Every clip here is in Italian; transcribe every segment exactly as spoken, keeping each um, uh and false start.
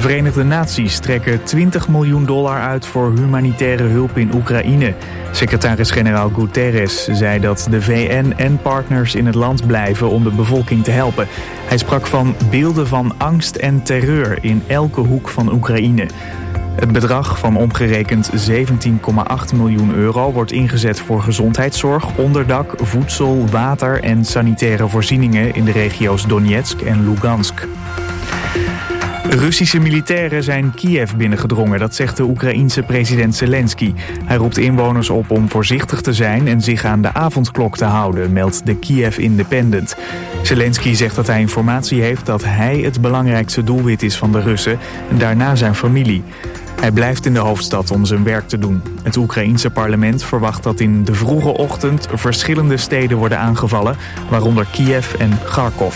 Verenigde Naties trekken twintig miljoen dollar uit voor humanitaire hulp in Oekraïne. Secretaris-generaal Guterres zei dat de V N en partners in het land blijven om de bevolking te helpen. Hij sprak van beelden van angst en terreur in elke hoek van Oekraïne. Het bedrag van omgerekend zeventien komma acht miljoen euro wordt ingezet voor gezondheidszorg, onderdak, voedsel, water en sanitaire voorzieningen in de regio's Donetsk en Lugansk. Russische militairen zijn Kiev binnengedrongen, dat zegt de Oekraïense president Zelensky. Hij roept inwoners op om voorzichtig te zijn en zich aan de avondklok te houden, meldt de Kiev Independent. Zelensky zegt dat hij informatie heeft dat hij het belangrijkste doelwit is van de Russen en daarna zijn familie. Hij blijft in de hoofdstad om zijn werk te doen. Het Oekraïense parlement verwacht dat in de vroege ochtend verschillende steden worden aangevallen, waaronder Kiev en Kharkov.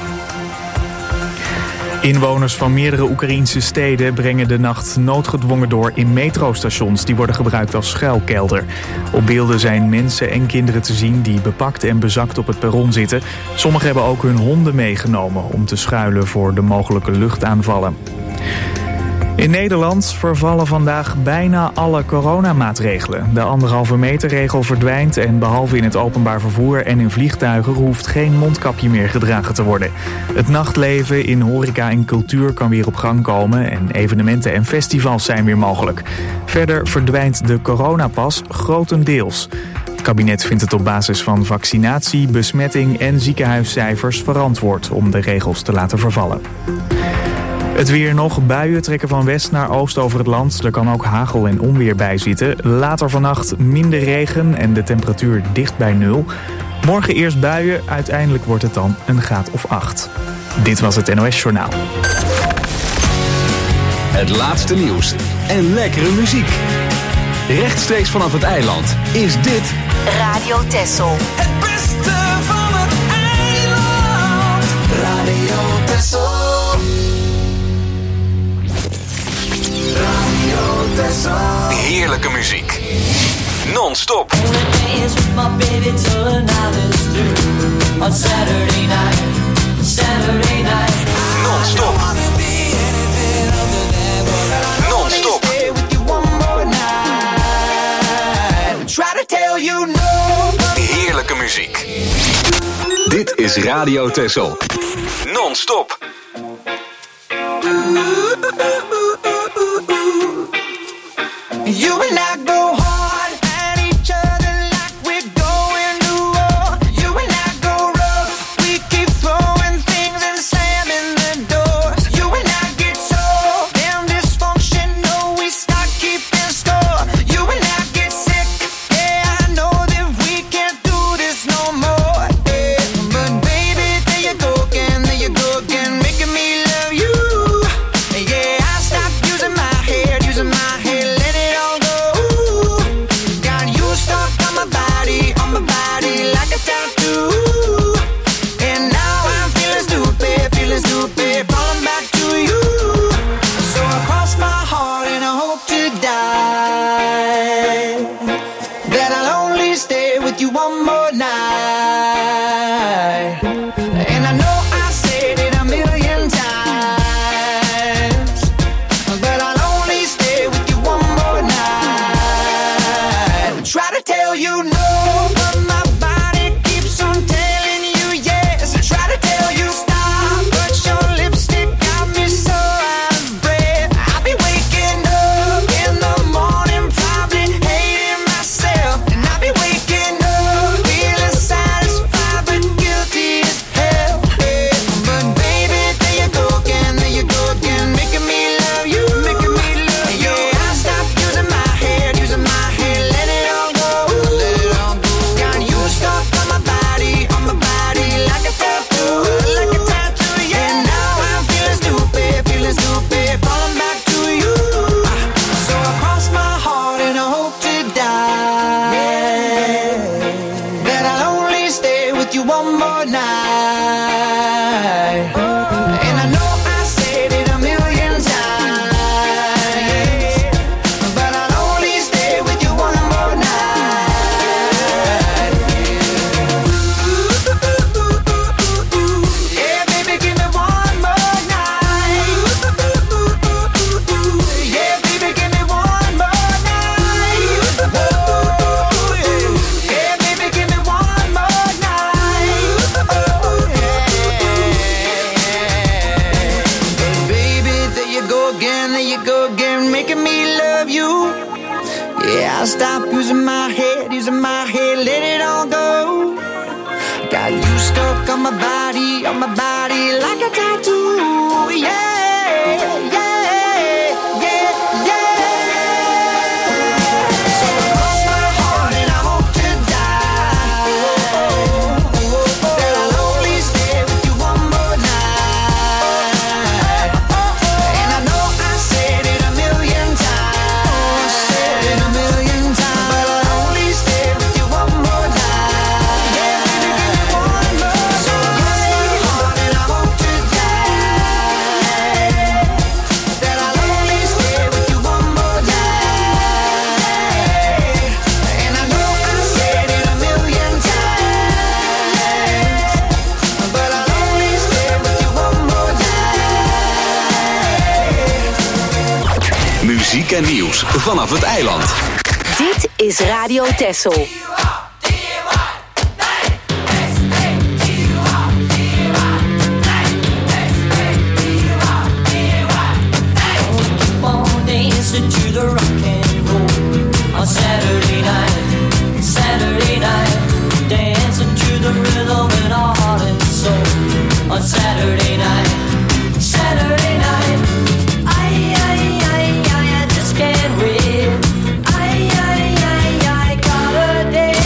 Inwoners van meerdere Oekraïense steden brengen de nacht noodgedwongen door in metrostations die worden gebruikt als schuilkelder. Op beelden zijn mensen en kinderen te zien die bepakt en bezakt op het perron zitten. Sommigen hebben ook hun honden meegenomen om te schuilen voor de mogelijke luchtaanvallen. In Nederland vervallen vandaag bijna alle coronamaatregelen. De anderhalve meter regel verdwijnt en behalve in het openbaar vervoer en in vliegtuigen hoeft geen mondkapje meer gedragen te worden. Het nachtleven in horeca en cultuur kan weer op gang komen en evenementen en festivals zijn weer mogelijk. Verder verdwijnt de coronapas grotendeels. Het kabinet vindt het op basis van vaccinatie, besmetting en ziekenhuiscijfers verantwoord om de regels te laten vervallen. Het weer nog. Buien trekken van west naar oost over het land. Er kan ook hagel en onweer bij zitten. Later vannacht minder regen en de temperatuur dicht bij nul. Morgen eerst buien. Uiteindelijk wordt het dan een graad of acht. Dit was het N O S Journaal. Het laatste nieuws en lekkere muziek. Rechtstreeks vanaf het eiland is dit Radio Texel. Het beste van het eiland. Radio Texel. Heerlijke muziek. Non-stop. Non-stop. Non-stop. Heerlijke muziek. Dit is Radio Texel. Non-stop. You and I go hard at each other like we're going to war. You and I go rough, we keep throwing things and slamming the doors. You and I get so damn dysfunctional, we start keeping score. You and I get sick, yeah, I know that we can't do this no more. Yeah. But baby, there you go again, there you go again, making me love you. Yeah, I go again, there you go again, making me love you. Yeah, I'll stop using my head, using my head, let it all go. Got you stuck on my body, on my body like a tattoo. Yeah, yeah, yeah, yeah. So cross my heart and I hope to die that I'll only stay with you one more night. And I know I said it a million times, said it a million times, but I'll only stay with you one more night. Yeah, baby, give me one more. So cross my heart and I hope to die that I'll only stay with you one more night. And I know I said it a million times, but I'll only stay with you one more night. Muziek en nieuws vanaf het eiland. Dit is Radio Texel. Dancing to the rock and roll on Saturday night, Saturday night, dancing to the rhythm in our heart and soul on Saturday night, Saturday night. I, I, I, I, I just can't wait. I, I, I, I got a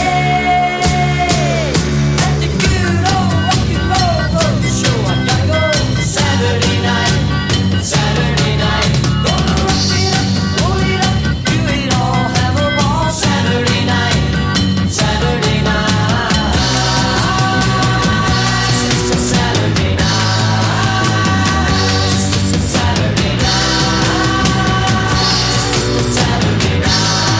day at the good old rock and roll show. I gotta go Saturday night, Saturday night. Gonna rock it up, roll it up, do it all, have a ball Saturday night, Saturday night. Just a Saturday night, just a Saturday night, just a Saturday night.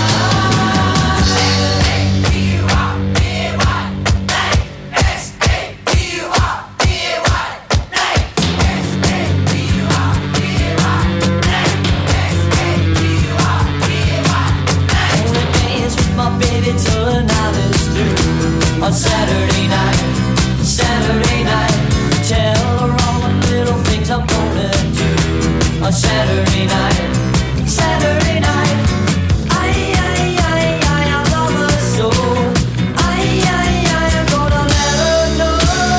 Wanna dance with my baby till the night is through on Saturday night, Saturday night. Tell her all the little things I'm gonna do on Saturday night, Saturday night. I, I, I, I, I love her so. I, I, I, I'm gonna let her know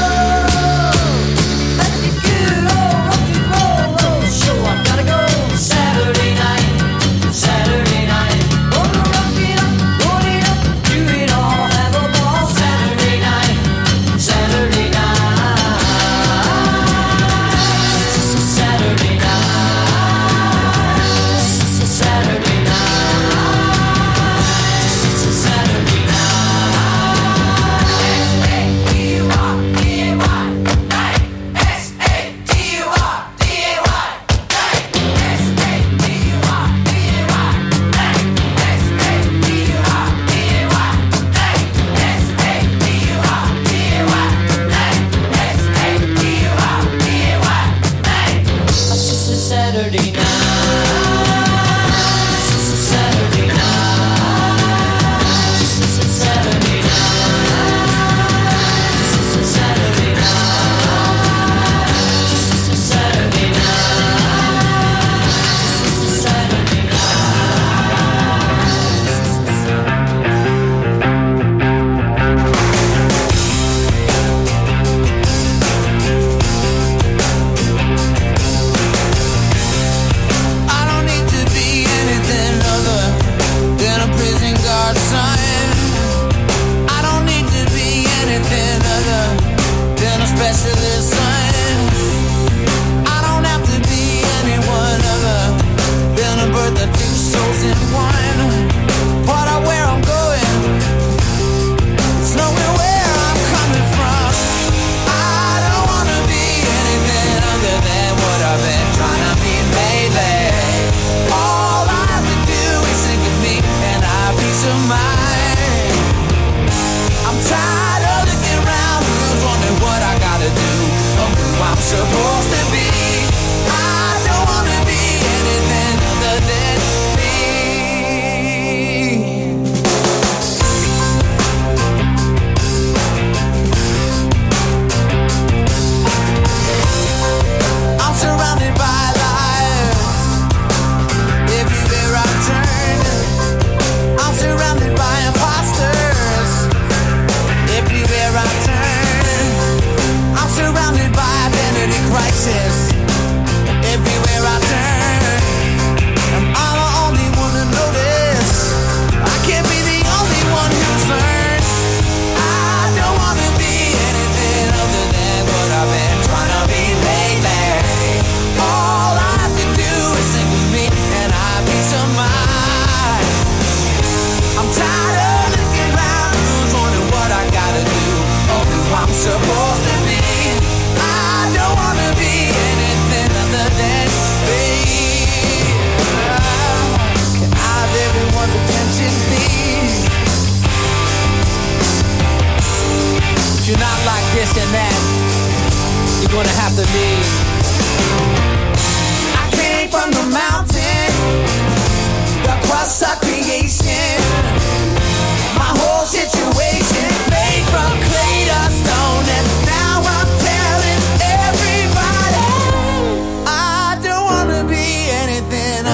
at the good old rock and roll show. I gotta go Saturday night, Saturday night. Gonna rock it up, roll it up, do it all, have a ball Saturday night, Saturday night. Just a Saturday night, just a Saturday night, just a Saturday night. It's just a Saturday night. It's just a Saturday night. It's just a Saturday night. It's just a Saturday night. It's just a Saturday night. It's just a Saturday I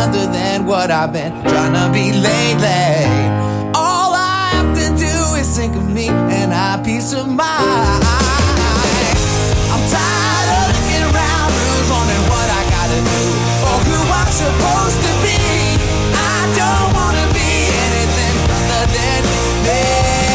other than what I've been trying to be lately. All I have to do is think of me and I have peace of mind. I'm tired of looking around, who's wondering what I gotta do or who I'm supposed to be. I don't wanna be anything other than me.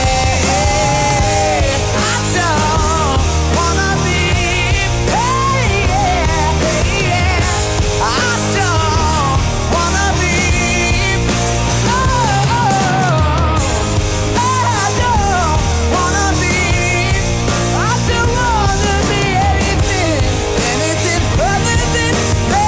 I don't wanna be, hey, yeah, hey, yeah. I don't wanna be, oh, oh, I don't wanna be, I don't wanna be anything, anything other than me.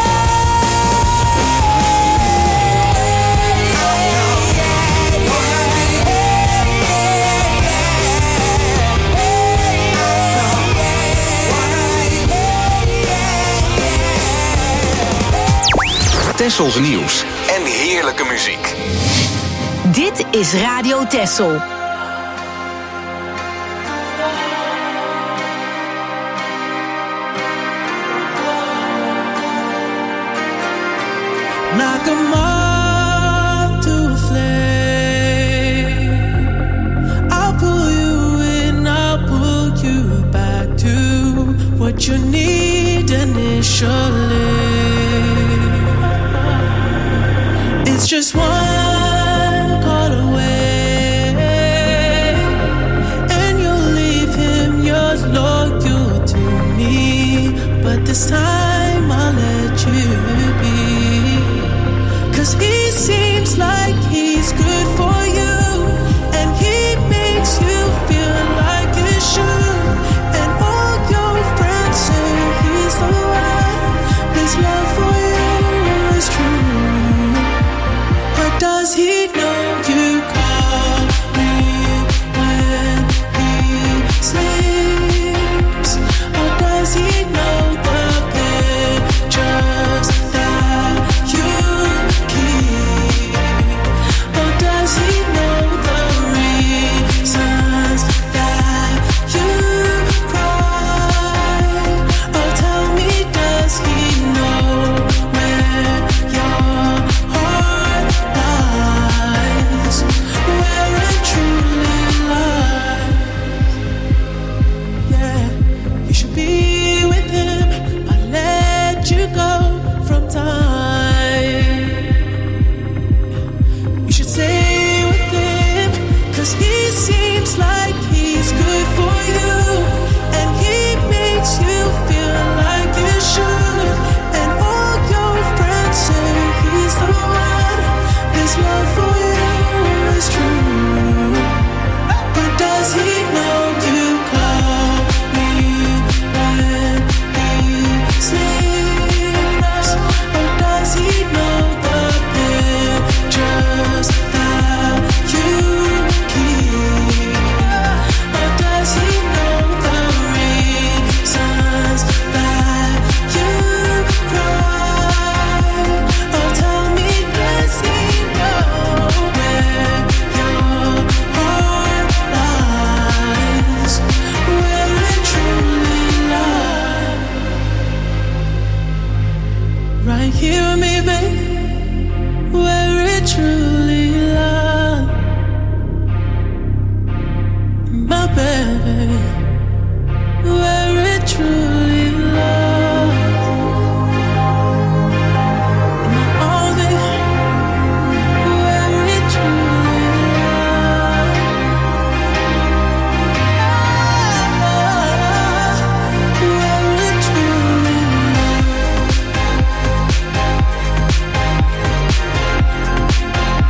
Tessels nieuws en heerlijke muziek. Dit is Radio Tessel. Knock 'em off to a flame. I'll pull you in, I'll pull you back to what you need initially. It's just one call away, and you'll leave him, you're loyal to me. But this time I'll let you be. He seems like he's good for you, and he makes you feel like you should. And all your friends say he's the one. His love for you is true. But does he know you call me when he sleeps? Or does he know the pictures that you keep? Or does he know the reasons that you cry? Oh, tell me, does he know where your heart lies? Where it truly lies? Yeah, you should be with him. I let you go from time. You should stay with him, 'cause he seems like he's good for you, and he makes you feel like you should. And all your friends say he's the one. His love for you is true. But does he know you call me when he sleeps? Or does he know the pictures that you keep? Or does he know the reasons that you cry? Oh, tell me, does he know where your heart lies? Where it truly lies? Right here with me, babe. Where it truly lies. My baby. Where it truly lies. My all, baby. Where it truly lies. Where it truly lies.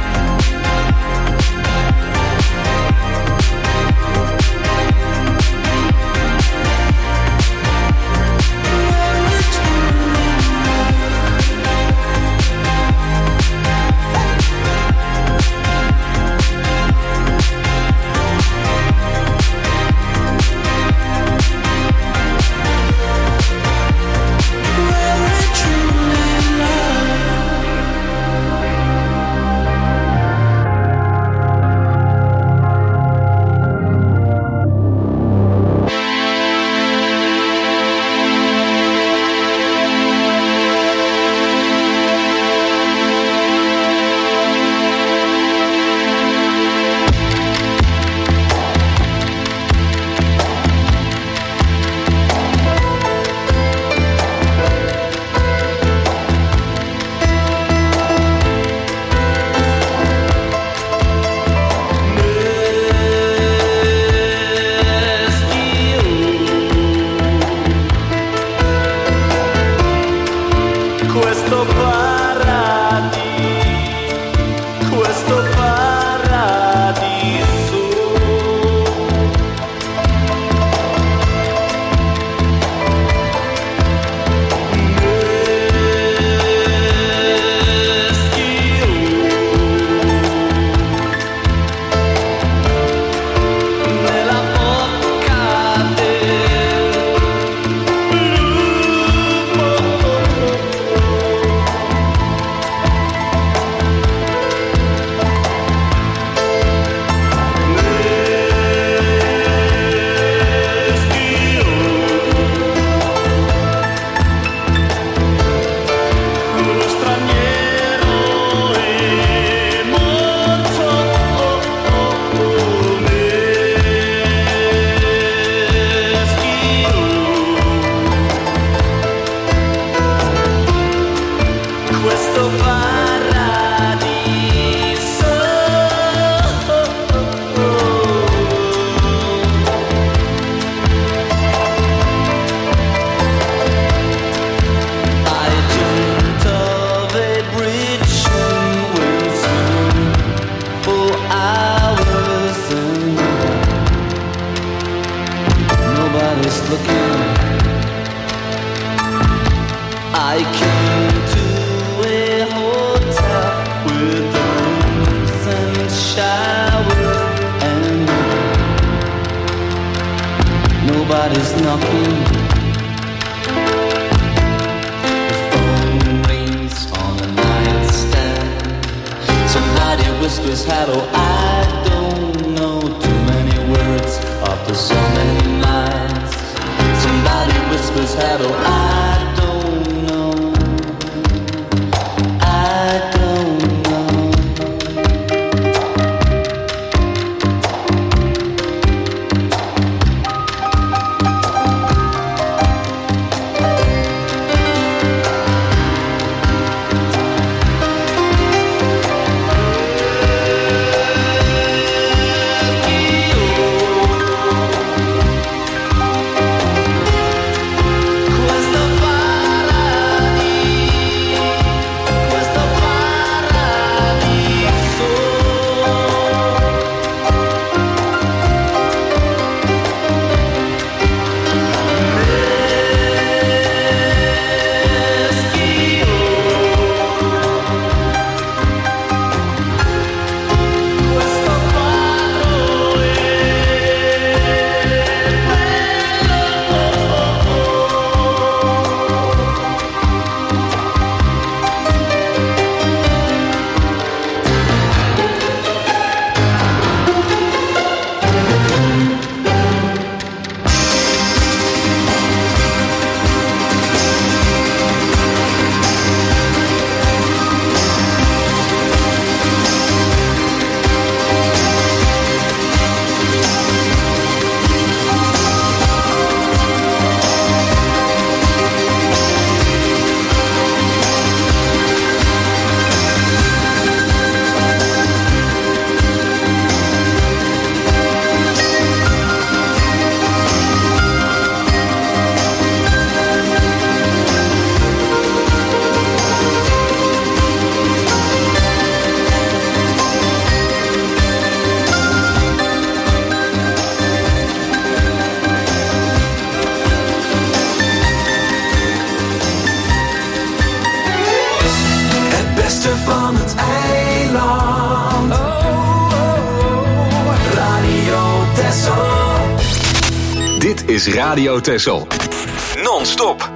I came to a hotel with rooms and showers and nobody's knocking. The phone rings on the nightstand. Somebody whispers hello. I don't know too many words after so many nights. Somebody whispers hello. I Is Radio Texel. Non-stop.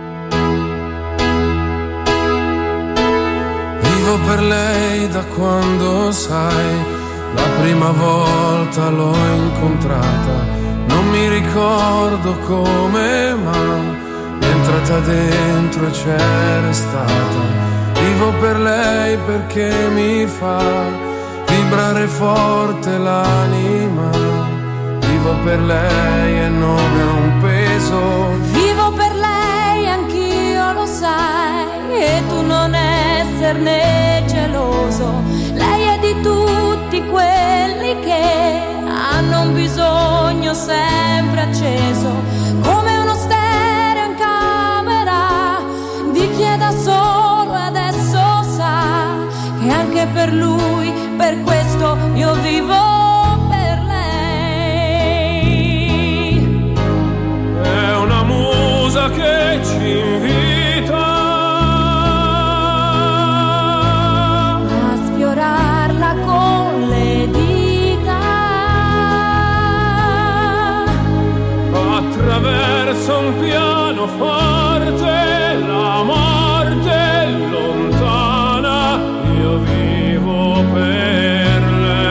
Vivo per lei da quando, sai, la prima volta l'ho incontrata. Non mi ricordo come, ma è entrata dentro e c'è restata. Vivo per lei perché mi fa vibrare forte l'anima. Vivo per lei e non è un peso. Vivo per lei, anch'io lo sai, e tu non esserne geloso. Lei è di tutti quelli che hanno un bisogno sempre acceso, come uno stereo in camera di chi è da solo e adesso sa che anche per lui, per questo io vivo. È una musa che ci invita a sfiorarla con le dita attraverso un pianoforte, la morte è lontana, io vivo per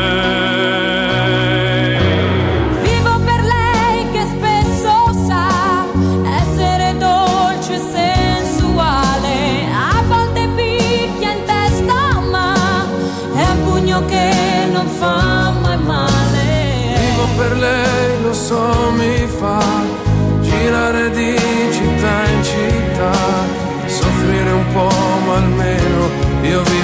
lei. Vivo per lei che spesso sa essere dolce e sensuale, a volte picchia in testa ma è un pugno che non fa mai male. Vivo per lei, lo so, mi fa girare di città in città, soffrire un po' ma almeno io vivo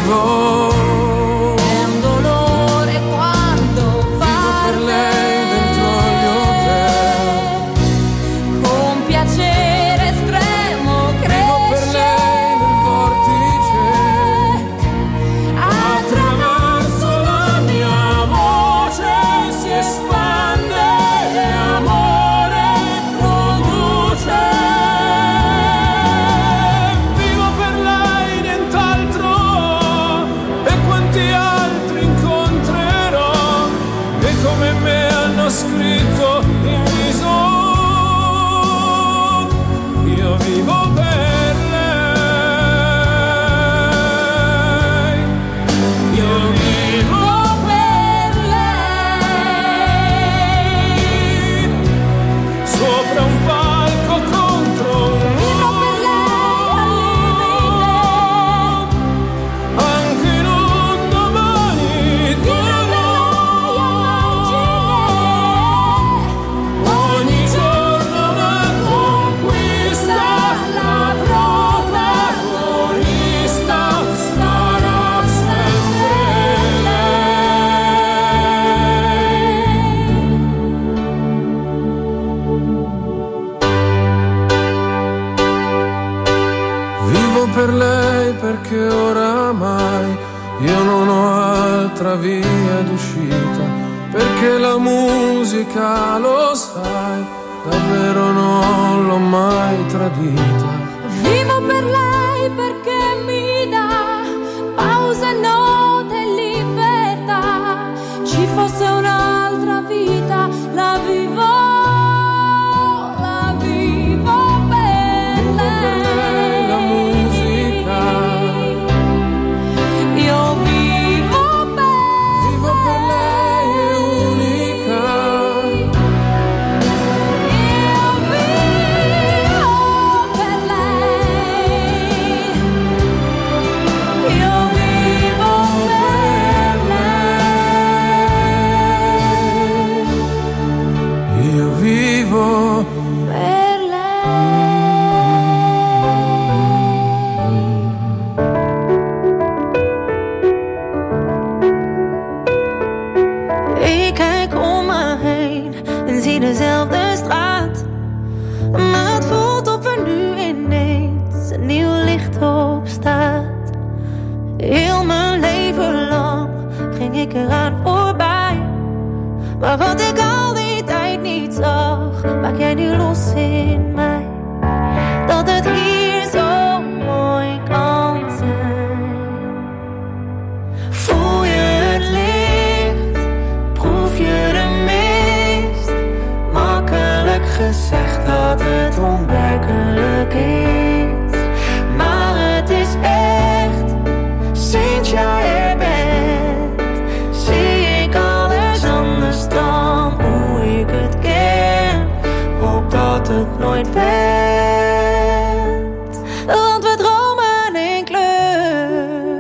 mai. Io non ho altra via d'uscita, perché la musica, lo sai, davvero non l'ho mai tradita. Vivo per lei perché mi dà pausa, note e libertà. Ci fosse un'altra vita, la vivo, la vivo per Vivo lei. per lei la musica. Io vivo per Vivo per lei, è unica. Io vivo per lei. Io vivo per lei. Io vivo Per lei. Ik kijk om me heen en zie dezelfde straat. Maar het voelt of er nu ineens een nieuw licht op staat. Heel mijn leven lang ging ik eraan voorbij. Maar wat ik al die tijd niet zag, maak jij nu los in mij. Dat het hier zo mooi kan zijn. Voel je het licht, proef je de mist. Makkelijk gezegd dat het onwerkelijk is. Maar het is echt, sinds jij er bent, zie ik alles anders dan hoe ik het ken. Hoop dat het nooit wendt, want we dromen in kleur.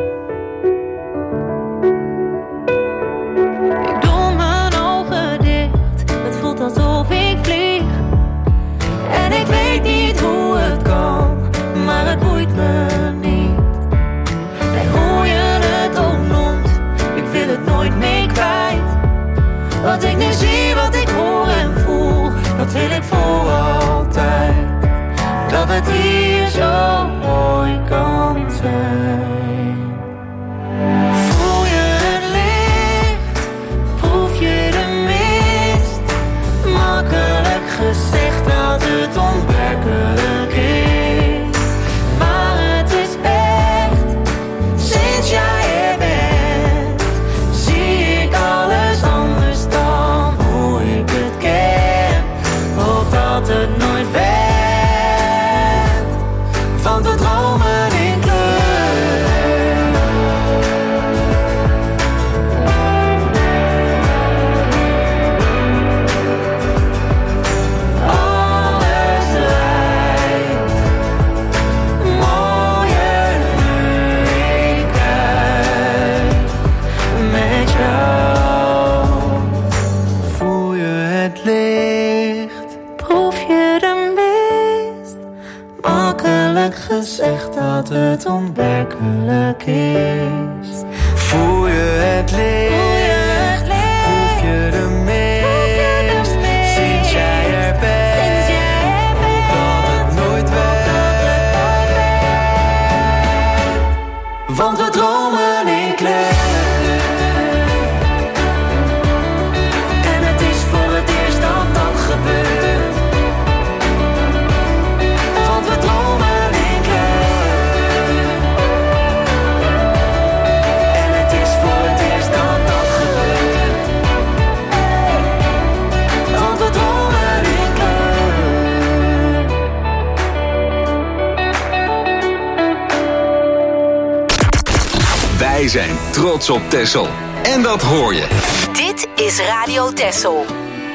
Ik doe mijn ogen dicht, het voelt alsof ik vlieg. En ik weet niet hoe het kan, maar het boeit me niet. En hoe je het ook noemt, ik wil het nooit meer kwijt. Wat ik nu zie, wat ik hoor en voel, dat wil ik voor altijd. Dat het hier zo mooi kan zijn. Voel je het licht, proef je de mist. Makkelijk gezegd dat het onwerkelijk is. Maar het is echt, sinds jij er bent, zie ik alles anders dan hoe ik het ken. Hoop dat het nooit wendt, want we dromen in kleur. Alles lijkt mooier nu ik kijk met jou. Voel je het licht, proef je de mist. Makkelijk gezegd dat het onwerkelijk is. Voel je het licht, proef je de mist. Sinds jij er bent, hoop dat het nooit wendt, want we dromen in kleur. En het is voor het eerst dat dat gebeurt, want we dromen in kleur. En het is voor het eerst dat dat gebeurt, want we dromen in kleur. Wij zijn trots op Texel. En dat hoor je. Dit is Radio Texel.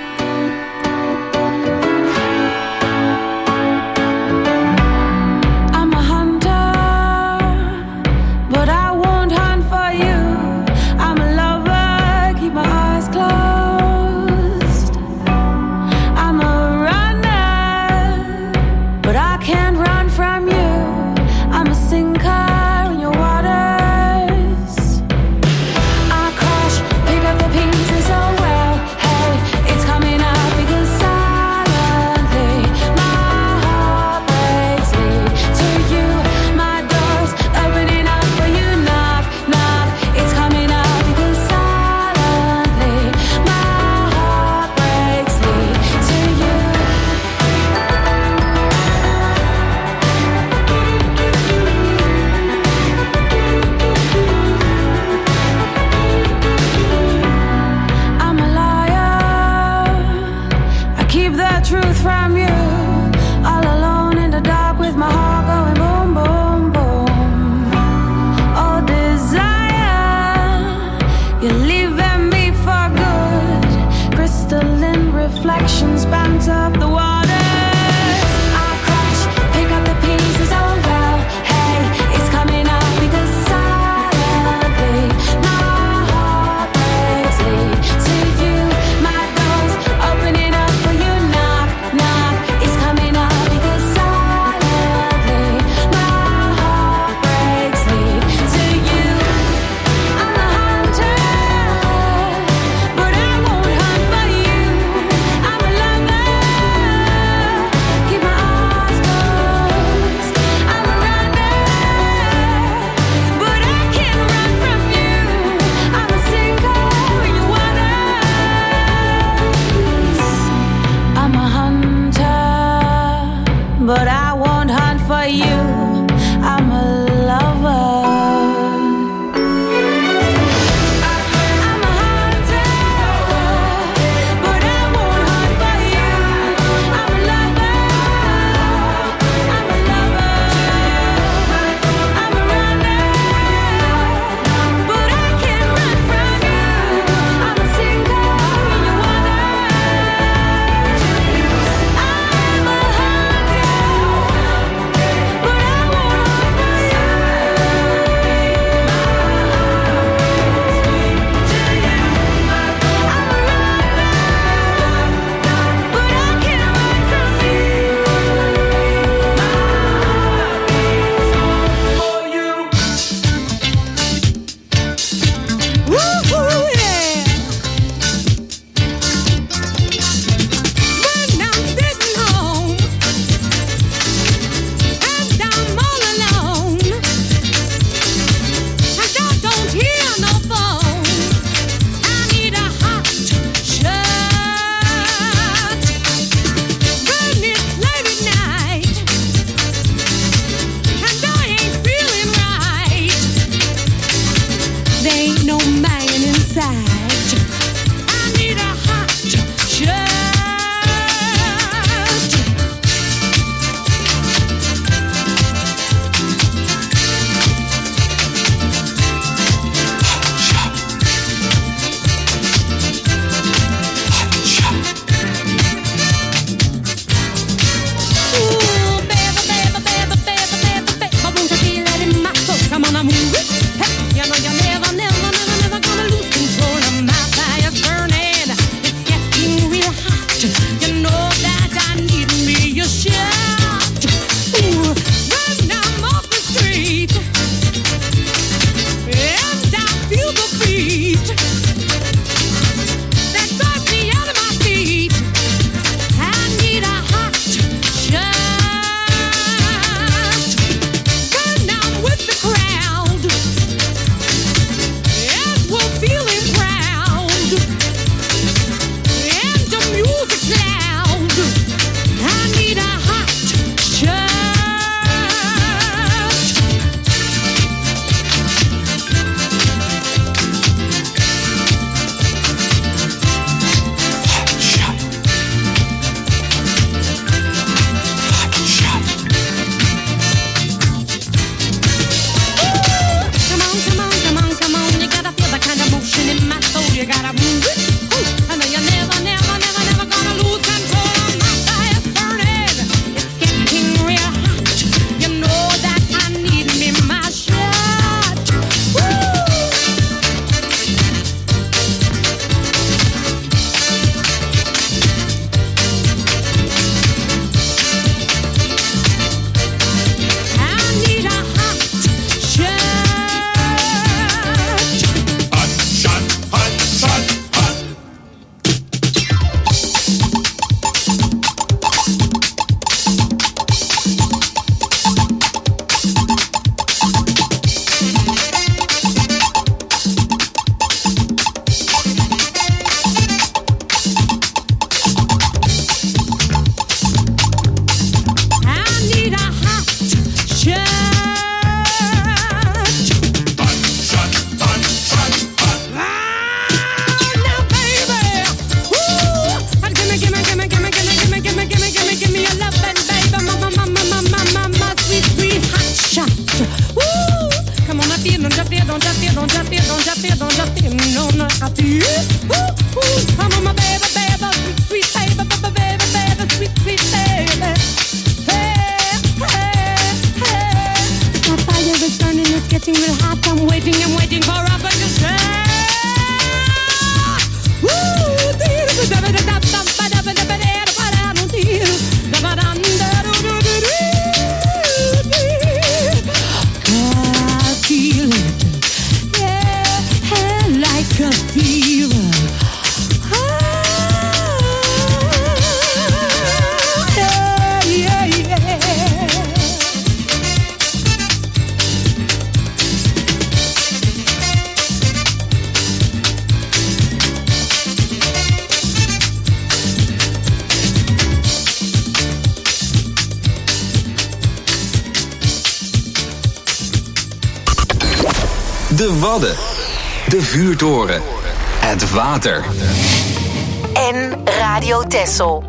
I'm a hunter, but I won't hunt for you. I'm a lover, keep my eyes closed. I'm a runner, but I can't run from you. I'm a sinker in your waters. I crash, pick up the pieces, oh well. Hey, massage. I need a hot shot. De Wadden. De vuurtoren. Het water. En Radio Texel.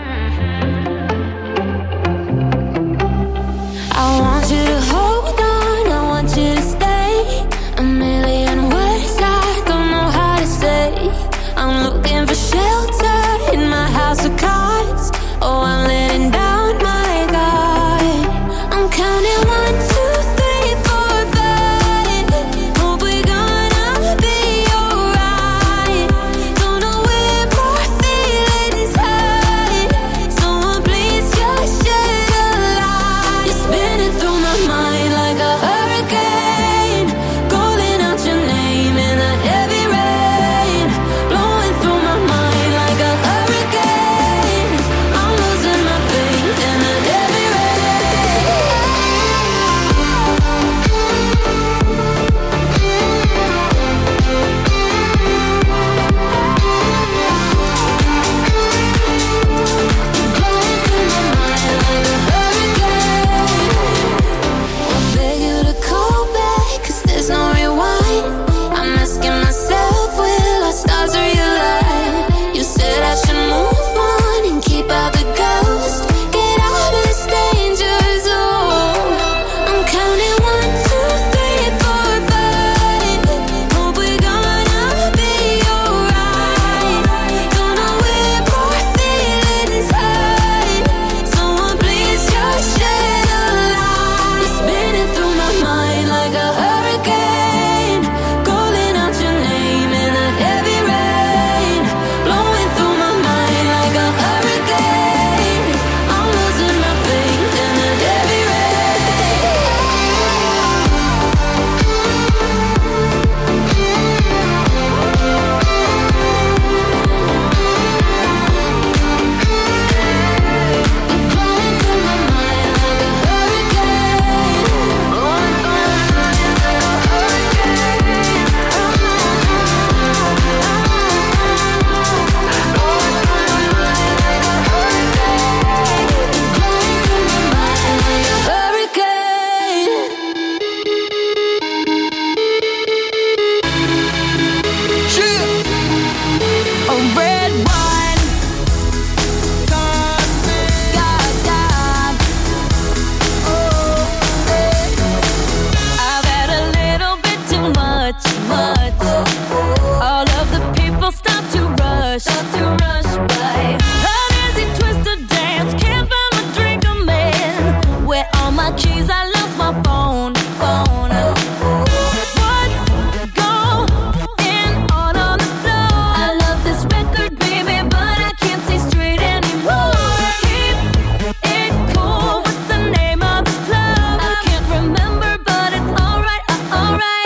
I want you to hold on, I want you to stay. A million words I don't know how to say. I'm looking for shelter in my house of cards. Oh, I'm letting down my guard. I'm counting one, two, three, four, five. Hope we're gonna be alright. Don't know where more feelings hide. Someone please just shed a light. You're spinning through my mind.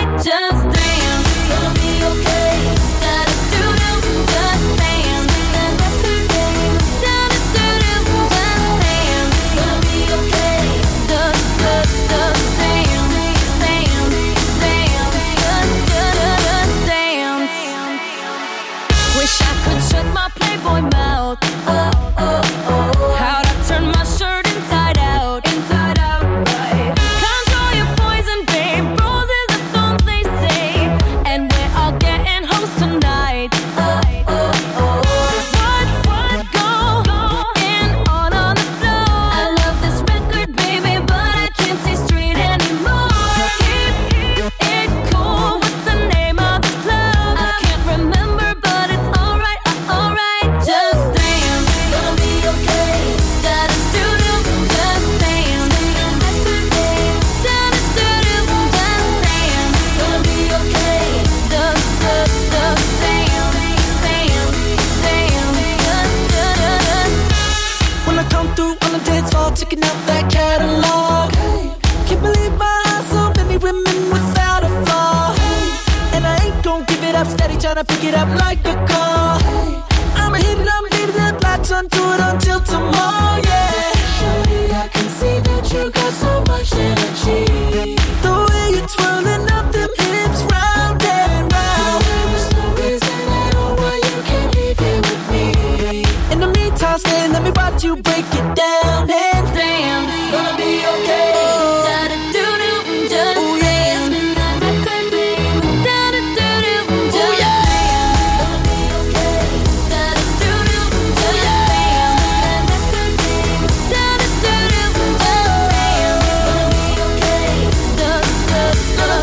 alright, just dance. Gonna be okay. Da-da-doo-doo, just dance. Da-da-doo-doo, da-da-doo-doo, just dance. Gonna be okay. Da-da-da-da, dance, dance, dance, da-da-da-da, dance. Wish I could shut my Playboy mouth. Oh, oh, oh. How'd I turn my shirt inside out? Inside out, right. Control your poison, babe. Roses are thorns, they say. And we're all getting hoes tonight. Oh, oh, oh. What, what, go, in, on, on the floor. I love this record, baby, but I can't see straight anymore. Keep it cool. What's the name of this club? I can't remember, but it's alright, uh, alright. Just dance. Gonna be okay. Da-da-doo-doo, just dance. Da-da-doo-doo, da-da-doo-doo, just dance. Gonna be okay. Da-da-da, dance, dance, dance, da-da-da-da. When I come through on the dance floor, checking out that catalog. Hey, can't believe my eyes, so many women without a flaw. Hey, and I ain't gon' give it up, steady tryna pick it up like a call. Hey, I'ma hit it, I'ma leave it, latch onto it until tomorrow, yeah. Surely I can see that you got so much energy. The way you're twirling up them hips round and round. There's no reason at all why you can't leave here with me. In the meantime, stay, let me watch you break it down and Dance. Gonna be okay. Da-da-doo-doo, just dance. Da-da-doo-doo, just dance. Gonna be okay. Da-da-doo-doo, just dance. Da-da-doo-doo, just dance. Gonna be okay. Da-da-da-da, dance,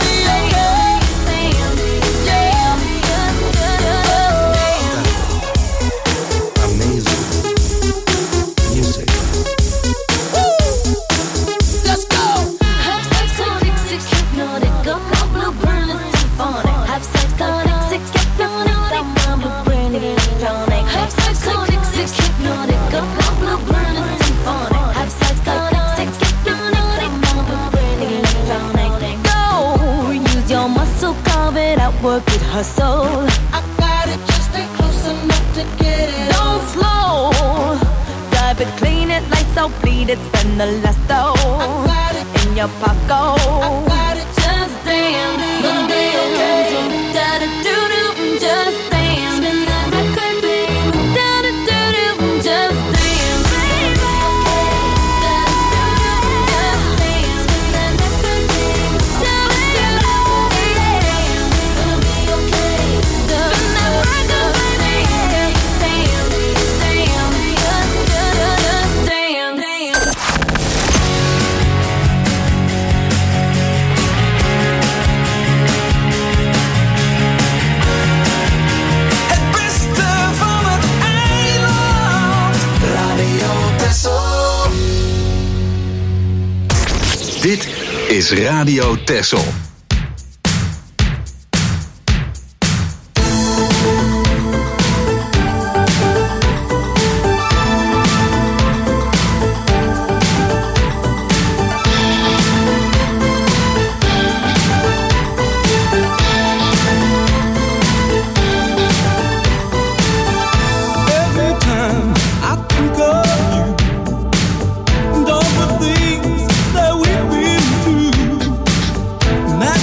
dance, dance. Amazing music. let's go. Half psychotic, six hypnotic, got my blueprint is symphonic. Half psychotic, six hypnotic, got my blueprint electronic. Half psychotic, six hypnotic, got my blueprint is symphonic. Half psychotic, six hypnotic, got my blueprint electronic. Go, use your muscle, carve it out, work it, hustle. I got it, just stay close enough to get it. Don't slow, drive it, clean it, lights out, bleed it, spend the last dough got it, in your pocket. got it. Just dance, gonna be okay. Da-da-doo-doo, just dance. Da-da-doo-doo, just dance. Het beste van het eiland. Radio Texel. Dit is Radio Texel. Every time I think of you and all the things that we've been through, and I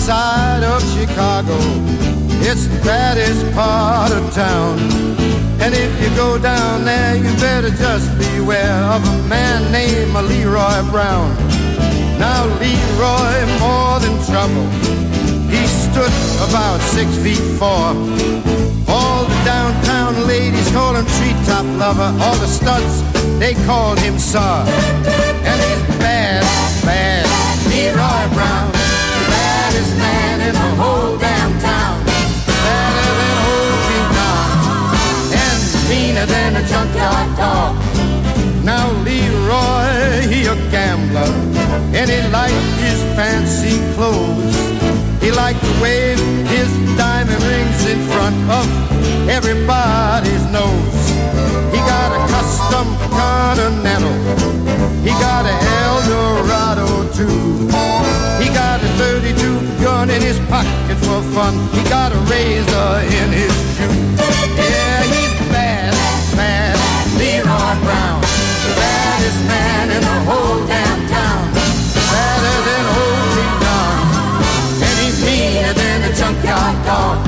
side of Chicago. It's the baddest part of town. And if you go down there, you better just beware of a man named Leroy Brown. Now Leroy, more than trouble, he stood about six feet four. All the downtown ladies call him treetop lover. All the studs, they called him Sir. And he's bad, bad, Leroy Brown, the baddest man in the whole damn town. Better than old King Kong, and meaner than a junkyard dog. Now Leroy, he a gambler, and he liked his fancy clothes. He liked to wave his diamond rings in front of everybody's nose. He got a custom Continental, he got an Eldorado too. He got a thirty-two gun in his pocket for fun. He got a razor in his shoe. Yeah, he's bad, bad, Leroy Brown, the baddest man in the whole damn town. Badder than old King Kong, and he's meaner than a junkyard dog.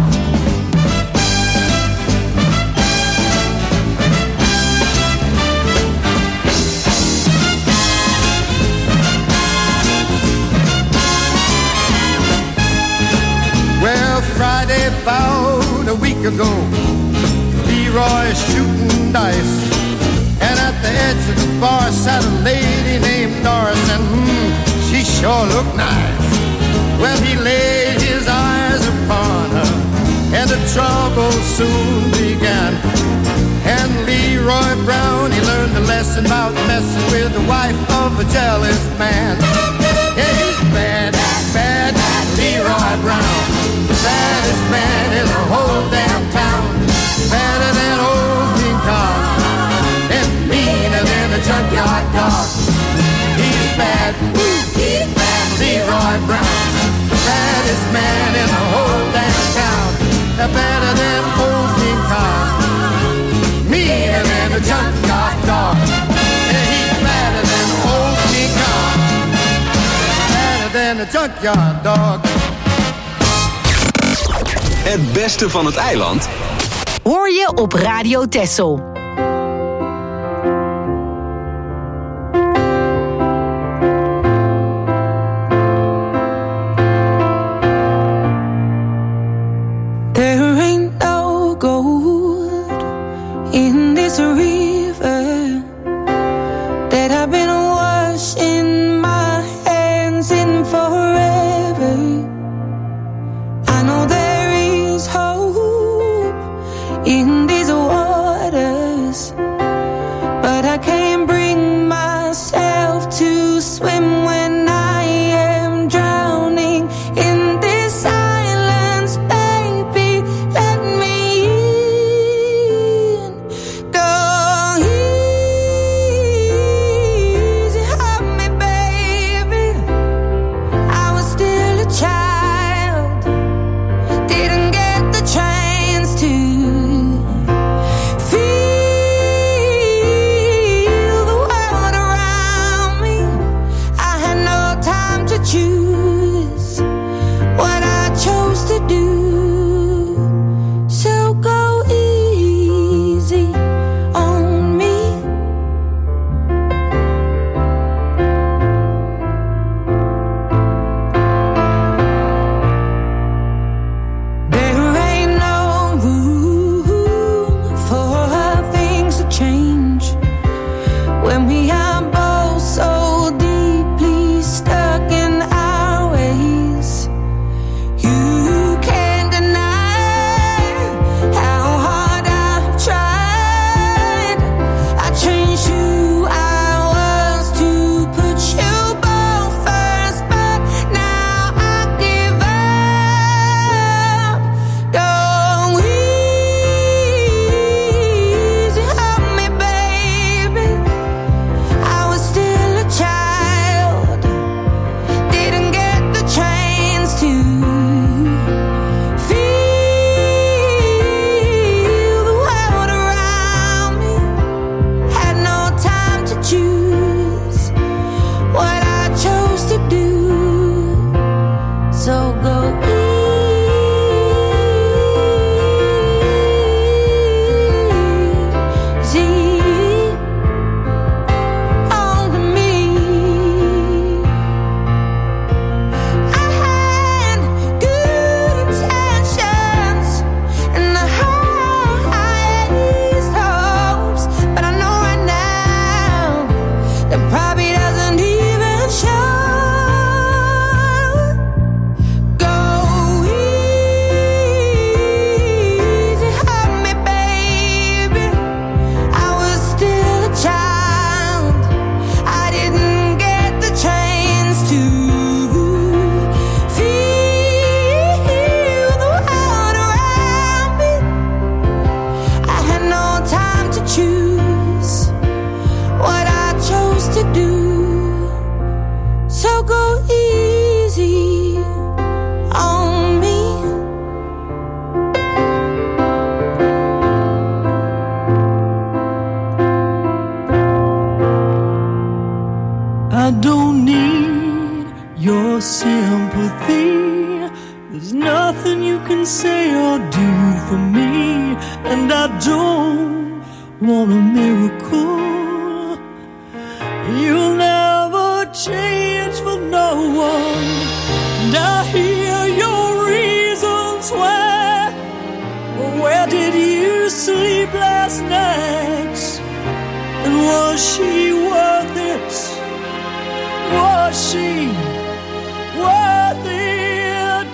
Well, Friday about a week ago, Leroy shooting dice, and at the edge of the bar sat a lady named Doris, and hmm, she sure looked nice. Well, he laid his eyes upon her, and the trouble soon began. And Leroy Brown, he learned a lesson about messing with the wife of a jealous man. Yeah, he's bad, bad, Leroy Brown, the baddest man in the whole damn town. Better than old King Kong, and meaner than a junkyard dog. He's bad, he's bad, Leroy Brown, the baddest man in the whole damn town. Better than old King Kong, meaner than a junkyard dog. And he's better than old King Kong, better than a junkyard dog. Het beste van het eiland hoor je op Radio Texel. There ain't no gold in this river that I've been washing my hands in forever. I know there is hope in these waters, but I can't bring myself to swim when I am drowning in this silence. Baby, let me in. Go and I don't want a miracle. You'll never change for no one, and I hear your reasons why. Where did you sleep last night? And was she worth it? Was she worth it?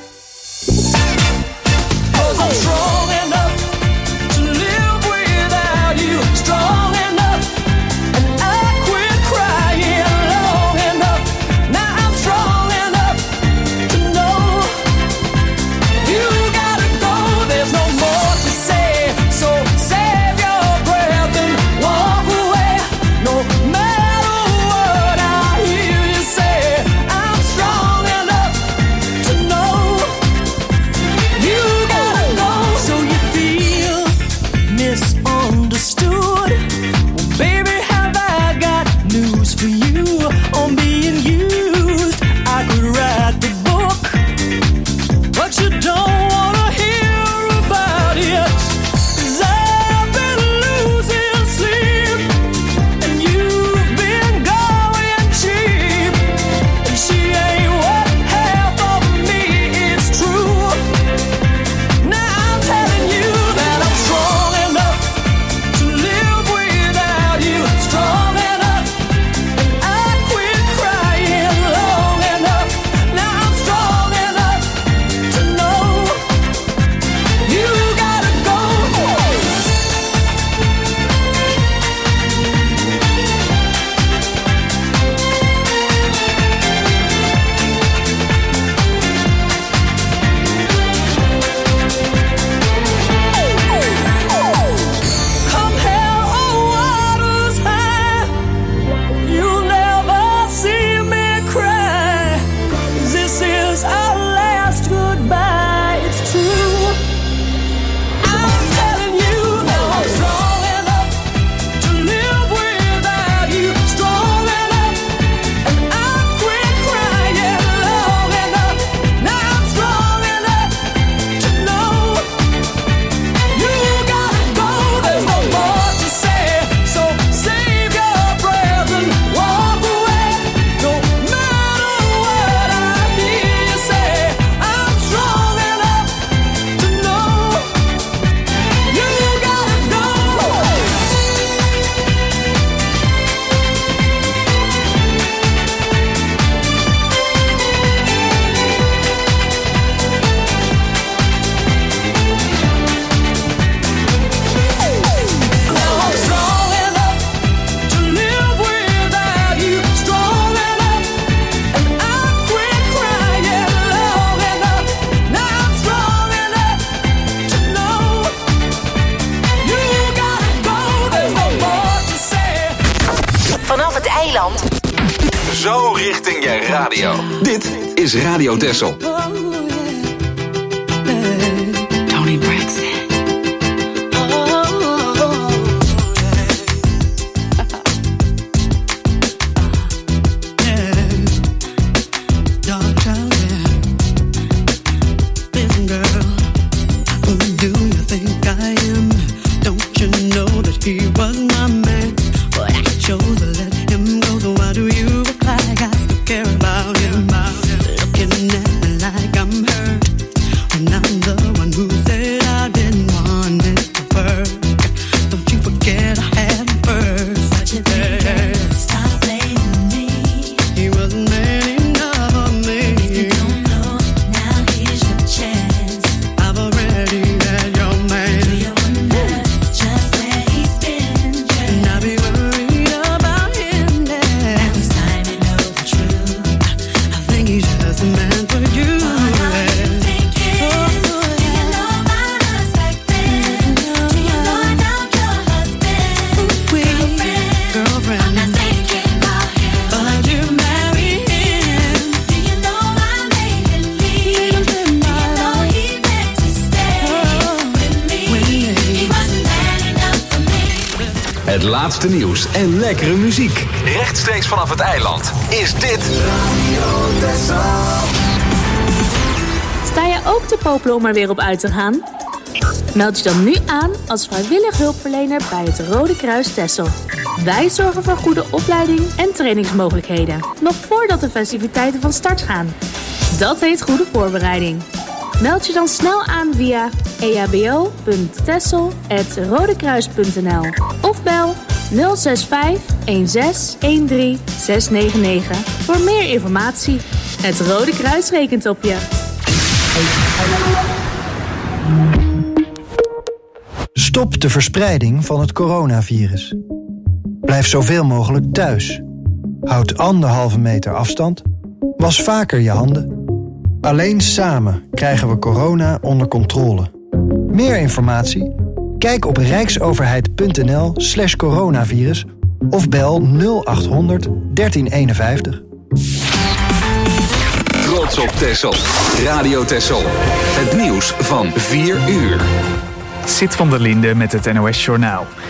'Cause I'm strong enough to live without you, strong enough, and I quit crying long enough. Now I'm strong enough to know you gotta go. There's no more to say, so save your breath and walk away. No matter what I hear you say, I'm strong enough to know you gotta go. So you feel misunderstood? Well, baby, have I got news for you on being used? I could write the book, but you don't wanna hear about it. 'Cause I've been losing sleep, and you've been going cheap. And she ain't what half of me is true. Now I'm telling you that I'm strong enough to live without you, strong enough, and I quit crying long enough. Now I'm strong enough to know you gotta go. Come hell or waters high, you'll never see me cry. 'Cause this is our last goodbye, it's true. I'm telling you that I'm strong enough to live without you, strong enough, and I quit crying long enough. Now I'm strong enough to know you gotta go. There's no more to say, so save your breath and walk away. No matter what I hear you say, I'm strong enough to know you gotta go. Now I'm strong enough to live without you, strong enough, and I quit crying long enough. Now I'm strong enough to know you gotta go. There's no more to say. Vanaf het eiland. Zo richting je radio. Dit is Radio Texel. Tony Braxton. Dark child, yeah. Listen, girl, who do you think I am? Don't you know that he was my man? But I chose to let him go. So why do you act like I still care about him? Looking at me like I'm hurt when I'm the one who said I didn't want it to work. Don't you forget I had him first. What you think, girl? Stop blaming me. He wasn't man enough for me. If you don't know, now here's your chance. I've already had your man. Do you wonder just where he's been? And I'll be worried about him then. Now it's time to know the truth. I think he's just a man for you. What are you thinking? Do you know about us back then? Do you know now your husband? We, Girlfriend, I'm girlfriend, not thinking about him. but you marry him. Do you know I made him leave? Do you know he meant to stay with me? He wasn't man enough for me. Het laatste nieuws en lekkere muziek. Rechtstreeks vanaf het eiland is dit Radio Texel. Sta je ook te popelen om er weer op uit te gaan? Meld je dan nu aan als vrijwillig hulpverlener bij het Rode Kruis Texel. Wij zorgen voor goede opleiding en trainingsmogelijkheden, nog voordat de festiviteiten van start gaan. Dat heet goede voorbereiding. Meld je dan snel aan via e h b o punt texel apenstaartje rodekruis punt n l of bel nul zes vijf een zes een drie zes negen negen voor meer informatie. Het Rode Kruis rekent op je. Stop de verspreiding van het coronavirus. Blijf zoveel mogelijk thuis. Houd anderhalve meter afstand. Was vaker je handen. Alleen samen krijgen we corona onder controle. Meer informatie? Kijk op rijksoverheid.nl slash coronavirus of bel nul achthonderd dertien eenenvijftig. Trots op Texel. Radio Texel. Het nieuws van vier uur. Sit van der Linde met het N O S Journaal.